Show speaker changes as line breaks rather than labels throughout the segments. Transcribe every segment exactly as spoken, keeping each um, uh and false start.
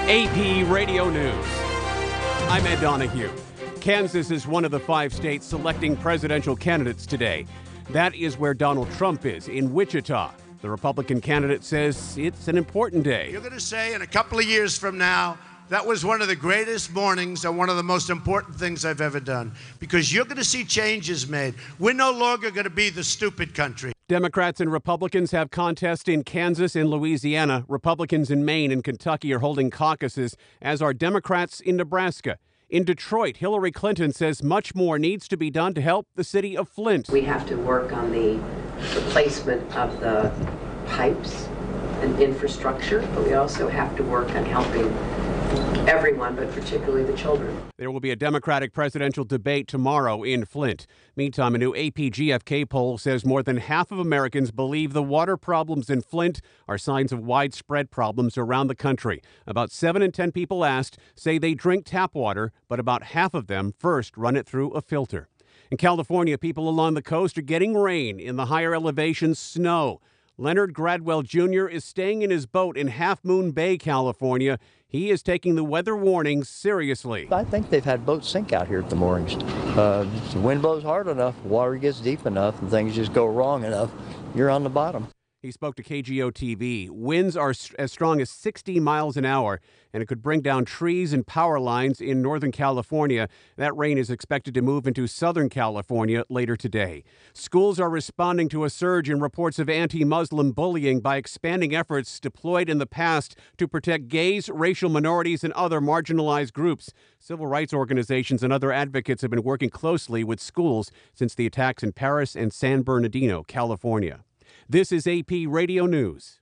A P Radio News. I'm Ed Donahue. Kansas is one of the five states selecting presidential candidates today. That is where Donald Trump is, in Wichita. The Republican candidate says it's an important day.
You're going to say in a couple of years from now, that was one of the greatest mornings and one of the most important things I've ever done, because you're going to see changes made. We're no longer going to be the stupid country.
Democrats and Republicans have contests in Kansas and Louisiana. Republicans in Maine and Kentucky are holding caucuses, as are Democrats in Nebraska. In Detroit, Hillary Clinton says much more needs to be done to help the city of Flint.
We have to work on the replacement of the pipes and infrastructure, but we also have to work on helping everyone, but particularly the children.
There will be a Democratic presidential debate tomorrow in Flint. Meantime, a new A P G F K poll says more than half of Americans believe the water problems in Flint are signs of widespread problems around the country. About seven in ten people asked say they drink tap water, but about half of them first run it through a filter. In California, people along the coast are getting rain. In the higher elevations, snow. Leonard Gradwell Junior is staying in his boat in Half Moon Bay, California. He is taking the weather warnings seriously.
I think they've had boats sink out here at the moorings. Uh, the wind blows hard enough, water gets deep enough, and things just go wrong enough, you're on the bottom.
He spoke to K G O T V. Winds are as strong as sixty miles an hour, and it could bring down trees and power lines in Northern California. That rain is expected to move into Southern California later today. Schools are responding to a surge in reports of anti-Muslim bullying by expanding efforts deployed in the past to protect gays, racial minorities, and other marginalized groups. Civil rights organizations and other advocates have been working closely with schools since the attacks in Paris and San Bernardino, California. This is A P Radio News.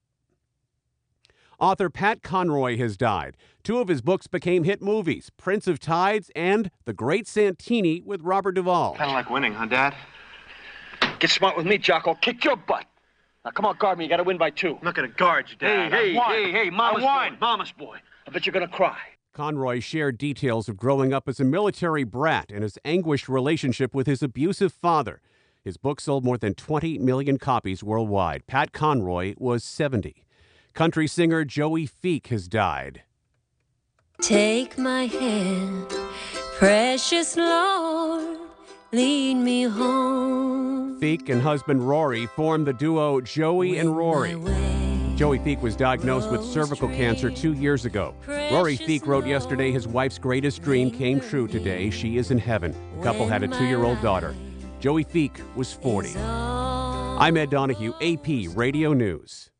Author Pat Conroy has died. Two of his books became hit movies, Prince of Tides and The Great Santini with Robert Duvall.
Kind of like winning, huh, Dad?
Get smart with me, Jock. I'll kick your butt. Now, come on, guard me. You got to win by two.
I'm not going to guard you, Dad.
Hey, hey,
I won.
hey, hey, mama's
I won.
boy. Mama's boy. I bet you're going to cry.
Conroy shared details of growing up as a military brat and his anguished relationship with his abusive father. His book sold more than twenty million copies worldwide. Pat Conroy was seventy. Country singer Joey Feek has died.
Take my hand, precious Lord, lead me home.
Feek and husband Rory formed the duo Joey and Rory. Joey Feek was diagnosed with cervical cancer two years ago. Rory Feek wrote yesterday his wife's greatest dream came true today. She is in heaven. The couple had a two-year-old daughter. Joey Feek was forty. I'm Ed Donahue, A P Radio News.